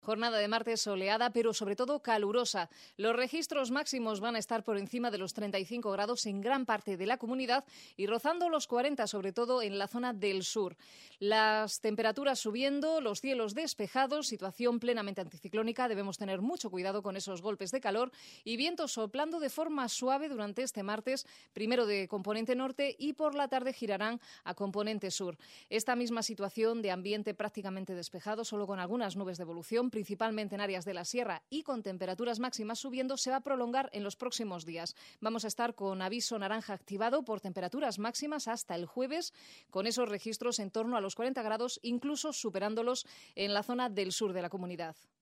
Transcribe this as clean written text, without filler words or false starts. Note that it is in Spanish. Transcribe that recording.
Jornada de martes soleada, pero sobre todo calurosa. Los registros máximos van a estar por encima de los 35 grados en gran parte de la comunidad y rozando los 40, sobre todo en la zona del sur. Las temperaturas subiendo, los cielos despejados, situación plenamente anticiclónica. Debemos tener mucho cuidado con esos golpes de calor y vientos soplando de forma suave durante este martes, primero de componente norte y por la tarde girarán a componente sur. Esta misma situación de ambiente prácticamente despejado, solo con algunas nubes de evolución, principalmente en áreas de la sierra y con temperaturas máximas subiendo, se va a prolongar en los próximos días. Vamos a estar con aviso naranja activado por temperaturas máximas hasta el jueves, con esos registros en torno a los 40 grados, incluso superándolos en la zona del sur de la comunidad.